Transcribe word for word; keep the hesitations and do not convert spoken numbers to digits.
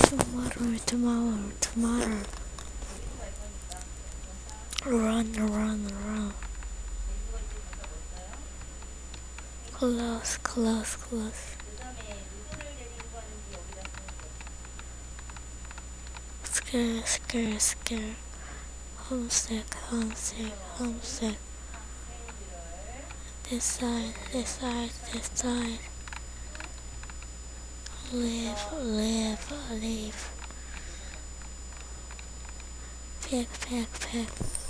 Tomorrow, tomorrow, tomorrow. Run, run, run. Close, close, close. Scare, scare, scare. Homesick, homesick, homesick. This side, this side, this side. Live, live, live. Pick, pick, pick.